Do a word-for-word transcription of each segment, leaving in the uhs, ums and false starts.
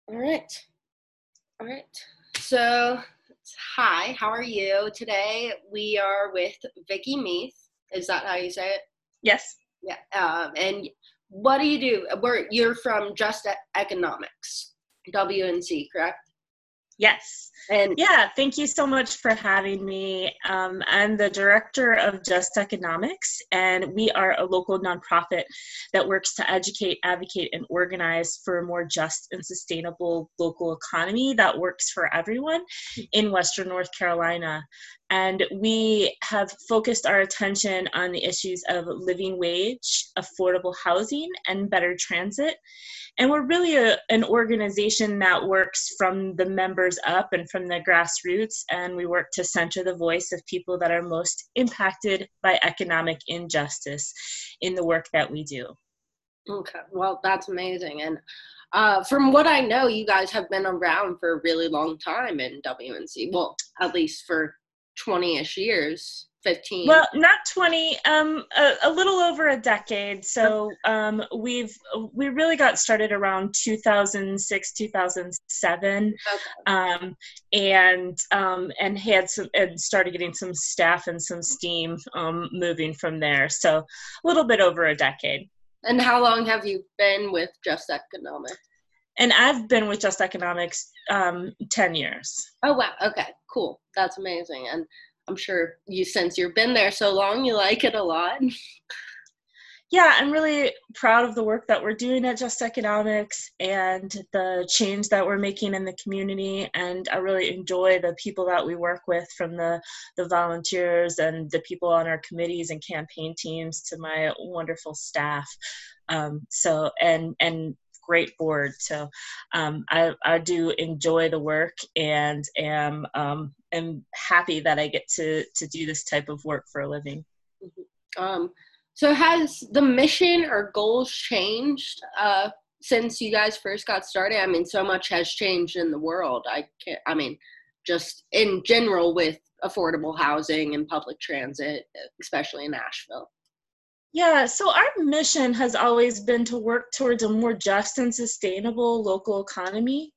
All right. All right. So, hi, how are you? Today we are with Vicky Meath. Is that how you say it? Yes. Yeah. Um, and what do you do? We're, you're from Just E- Economics, W N C, correct? Yes. And Yeah, thank you so much for having me. Um, I'm the director of Just Economics, and we are a local nonprofit that works to educate, advocate, and organize for a more just and sustainable local economy that works for everyone in Western North Carolina. And we have focused our attention on the issues of living wage, affordable housing, and better transit. And we're really a, an organization that works from the members up and from the grassroots, and we work to center the voice of people that are most impacted by economic injustice in the work that we do. okay, well, that's amazing. And uh, from what I know, you guys have been around for a really long time in W N C. Well, at least for twenty-ish years, fifteen. Well, not twenty, um, a, a little over a decade. So um, we've we really got started around two thousand six, two thousand seven, Okay. um, and um, and had some and started getting some staff and some steam um, moving from there. So a little bit over a decade. And how long have you been with Just Economics? And I've been with Just Economics um, ten years. Oh, wow. Okay, cool. That's amazing. And I'm sure you, since you've been there so long, you like it a lot. Yeah, I'm really proud of the work that we're doing at Just Economics and the change that we're making in the community. And I really enjoy the people that we work with, from the, the volunteers and the people on our committees and campaign teams to my wonderful staff. Um, so, and, and great board. So um, I, I do enjoy the work and am, um, am happy that I get to, to do this type of work for a living. Um, so has the mission or goals changed uh, since you guys first got started? I mean, so much has changed in the world. I can't, I mean, just in general with affordable housing and public transit, especially in Nashville. Yeah, so our mission has always been to work towards a more just and sustainable local economy.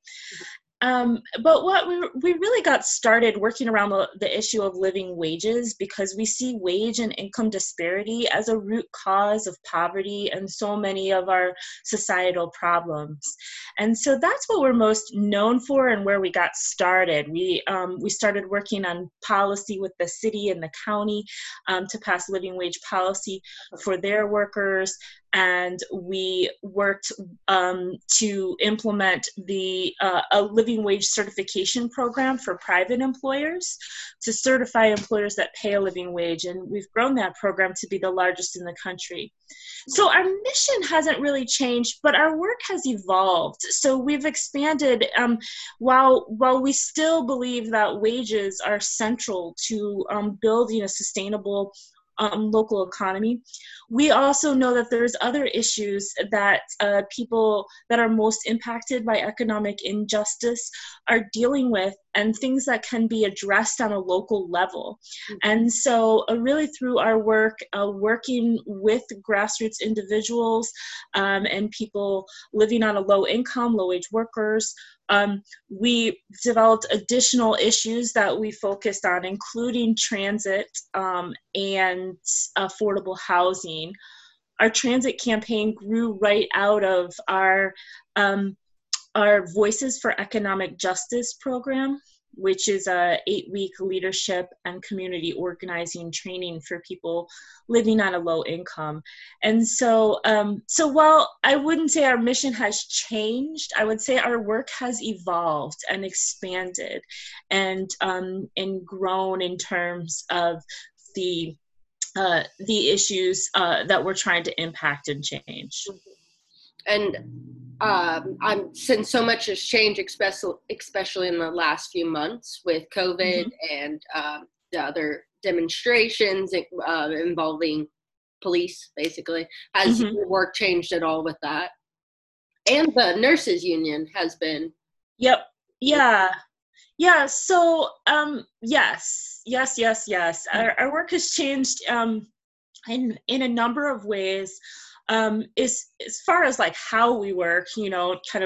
Um, but what we, we really got started working around the, the issue of living wages because we see wage and income disparity as a root cause of poverty and so many of our societal problems. And so that's what we're most known for and where we got started. We, um, we started working on policy with the city and the county um, to pass living wage policy for their workers. And we worked um, to implement the uh, a living wage certification program for private employers to certify employers that pay a living wage. And we've grown that program to be the largest in the country. So our mission hasn't really changed, but our work has evolved. So we've expanded. Um, while while we still believe that wages are central to um, building a sustainable Um, local economy, we also know that there's other issues that uh, people that are most impacted by economic injustice are dealing with, and things that can be addressed on a local level. Mm-hmm. And so uh, really through our work, uh, working with grassroots individuals um, and people living on a low income, low wage workers, Um, we developed additional issues that we focused on, including transit um, and affordable housing. Our transit campaign grew right out of our, um, our Voices for Economic Justice program, which is a eight-week leadership and community organizing training for people living on a low income. And so, um, so while I wouldn't say our mission has changed, I would say our work has evolved and expanded and um, and grown in terms of the uh, the issues uh, that we're trying to impact and change. And um, I'm since so much has changed, especially especially in the last few months with COVID Mm-hmm. and um, the other demonstrations uh, involving police. Basically, has Mm-hmm. your work changed at all with that? And the nurses union has been. Yep. Yeah. Yeah, so um, yes, yes, yes, yes. Our, our work has changed um, in in a number of ways. Um, as as far as like how we work, you know, kind of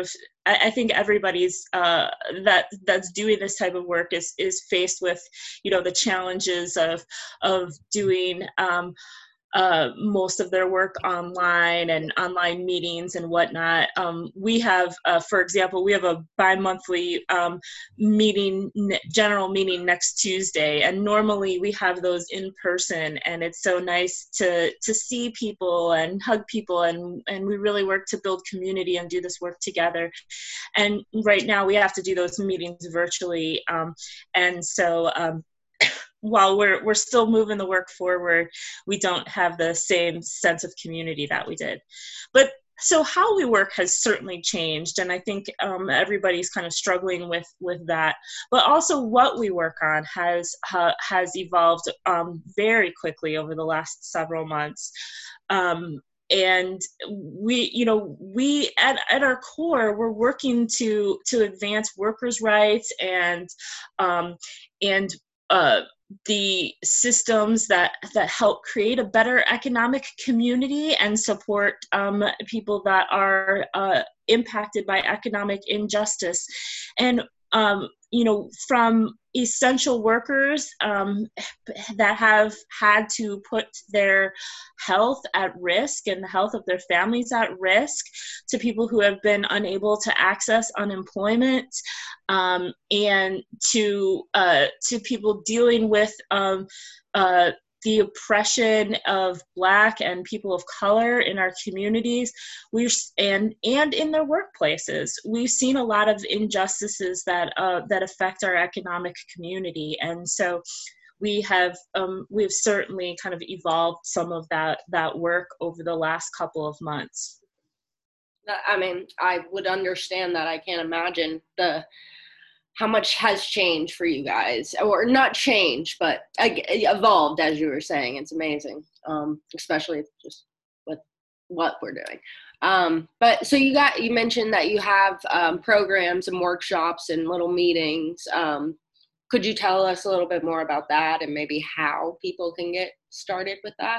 I, I think everybody's uh, that that's doing this type of work is is faced with, you know, the challenges of of doing um, uh, most of their work online and online meetings and whatnot. Um, we have, uh, for example, we have a bi-monthly um, meeting, general meeting next Tuesday, and normally we have those in person, and it's so nice to to see people and hug people, and, and we really work to build community and do this work together. And right now we have to do those meetings virtually, um, and so um, while we're we're still moving the work forward, we don't have the same sense of community that we did. But so how we work has certainly changed, and I think um, everybody's kind of struggling with with that. But also, what we work on has uh, has evolved um, very quickly over the last several months. Um, and we, you know, we at, at our core, we're working to to advance workers' rights and um, and uh, the systems that that help create a better economic community and support um, people that are uh, impacted by economic injustice. And um, you know, from essential workers um, that have had to put their health at risk and the health of their families at risk, to people who have been unable to access unemployment, um, and to uh, to people dealing with um, uh, the oppression of Black and people of color in our communities, we've and and in their workplaces. We've seen a lot of injustices that uh, that affect our economic community, and so we have um, we've certainly kind of evolved some of that that work over the last couple of months. I mean, I would understand that. I can't imagine the how much has changed for you guys, or not changed, but evolved, as you were saying. It's amazing, um, especially just with what we're doing. Um, but so you got, you mentioned that you have um, programs and workshops and little meetings. Um, could you tell us a little bit more about that and maybe how people can get started with that?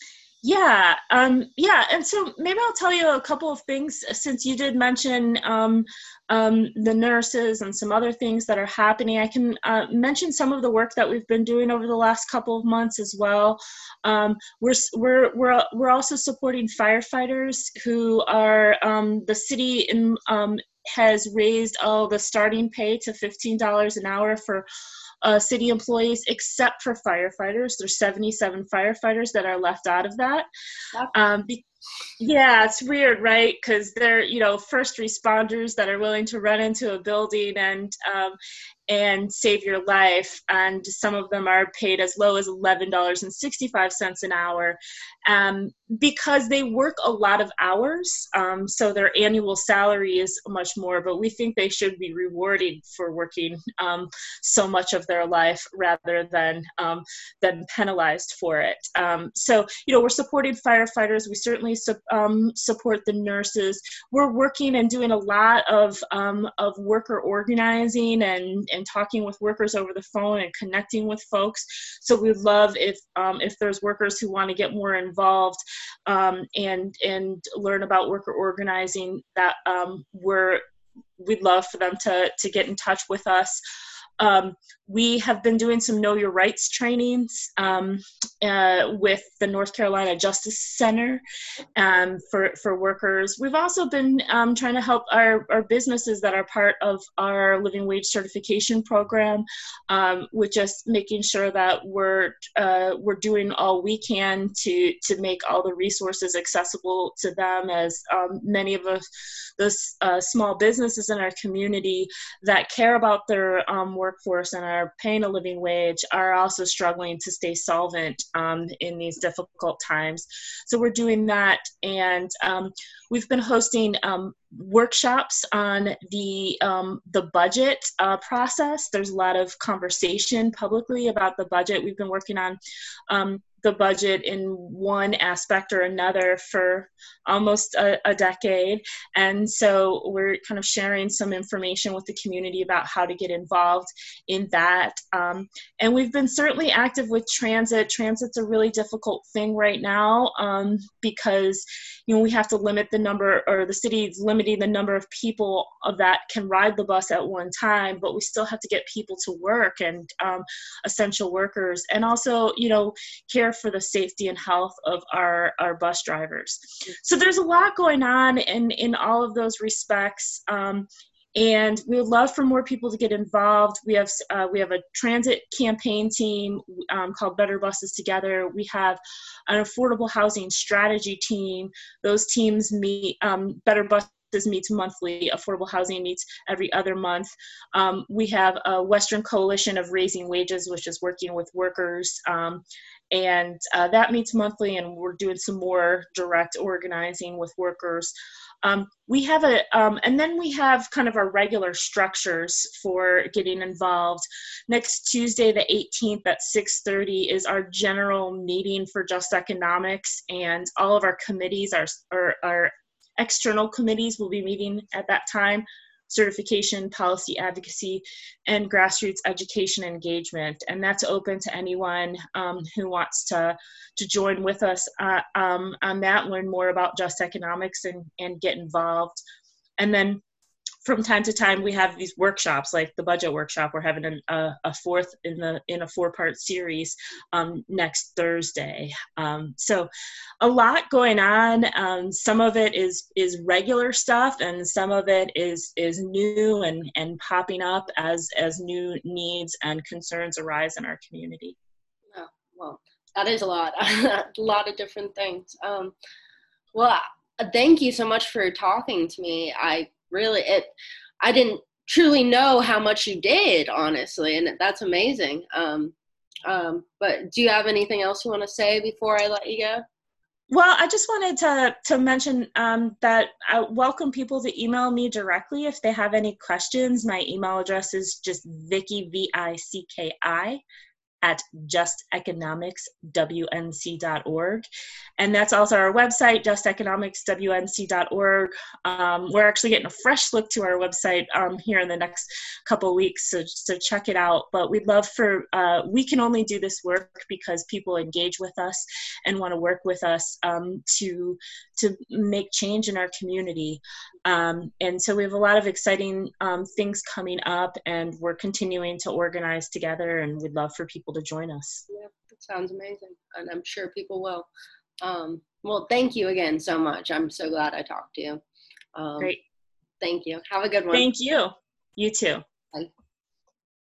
Yeah, um, yeah, and so maybe I'll tell you a couple of things, since you did mention um, um, the nurses and some other things that are happening. I can uh, mention some of the work that we've been doing over the last couple of months as well. Um, we're we're we're we're also supporting firefighters who are um, the city in, um, has raised all the starting pay to fifteen dollars an hour for Uh, city employees, except for firefighters. There's seventy-seven firefighters that are left out of that. Um, be- yeah, it's weird, right? Because they're, you know, first responders that are willing to run into a building and um, and save your life, and some of them are paid as low as eleven dollars and sixty-five cents an hour, um, because they work a lot of hours, um, so their annual salary is much more, but we think they should be rewarded for working um, so much of their life rather than um, than penalized for it. Um, so, you know, we're supporting firefighters. We certainly su- um, support the nurses. We're working and doing a lot of um, of worker organizing and and talking with workers over the phone and connecting with folks. So we'd love if um, if there's workers who want to get more involved um, and and learn about worker organizing, that um, we're we'd love for them to to get in touch with us. Um, we have been doing some Know Your Rights trainings um, uh, with the North Carolina Justice Center um, for, for workers. We've also been um, trying to help our, our businesses that are part of our living wage certification program, um, with just making sure that we're uh, we're doing all we can to to make all the resources accessible to them, as um, many of us, the uh, small businesses in our community that care about their um, workforce and are paying a living wage are also struggling to stay solvent um, in these difficult times. So we're doing that, and um, we've been hosting um, workshops on the um, the budget uh, process. There's a lot of conversation publicly about the budget. We've been working on um, the budget in one aspect or another for almost a, a decade. And so we're kind of sharing some information with the community about how to get involved in that. Um, and we've been certainly active with transit. Transit's a really difficult thing right now um, because you know, we have to limit the number, or the city's limiting the number of people of that can ride the bus at one time, but we still have to get people to work, and um, essential workers, and also, you know, care for the safety and health of our, our bus drivers. So there's a lot going on in, in all of those respects. Um, And we would love for more people to get involved. We have uh, we have a transit campaign team um, called Better Buses Together. We have an affordable housing strategy team. Those teams meet. Um, Better Buses meets monthly. Affordable housing meets every other month. Um, we have a Western Coalition of Raising Wages, which is working with workers. Um, and uh, that meets monthly, and we're doing some more direct organizing with workers. Um, we have a, um, and then we have kind of our regular structures for getting involved. Next Tuesday, the eighteenth at six thirty is our general meeting for Just Economics, and all of our committees, our, our, our external committees will be meeting at that time: certification, policy advocacy, and grassroots education engagement. And that's open to anyone um, who wants to, to join with us uh, um, on that, learn more about Just Economics, and, and get involved. And then from time to time, we have these workshops, like the budget workshop. We're having an, a, a fourth in the in a four-part series um, next Thursday. Um, so, a lot going on. Um, some of it is is regular stuff, and some of it is is new and and popping up as as new needs and concerns arise in our community. Oh, well, that is a lot, a lot of different things. Um, well, thank you so much for talking to me. I really, it, I didn't truly know how much you did, honestly, and that's amazing. Um, um, but do you have anything else you want to say before I let you go? Well, I just wanted to to mention um, that I welcome people to email me directly if they have any questions. My email address is just Vicki, V I C K I, at just economics w n c dot org. And that's also our website, just economics w n c dot org. Um, we're actually getting a fresh look to our website um, here in the next couple of weeks, so, so check it out. But we'd love for, uh, we can only do this work because people engage with us and want to work with us um, to, to make change in our community. Um, and so we have a lot of exciting um, things coming up, and we're continuing to organize together, and we'd love for people to join us. Yeah, that sounds amazing, and I'm sure people will. Um, well, thank you again so much. I'm so glad I talked to you. Um, Great. Thank you. Have a good one. Thank you. You too. Bye.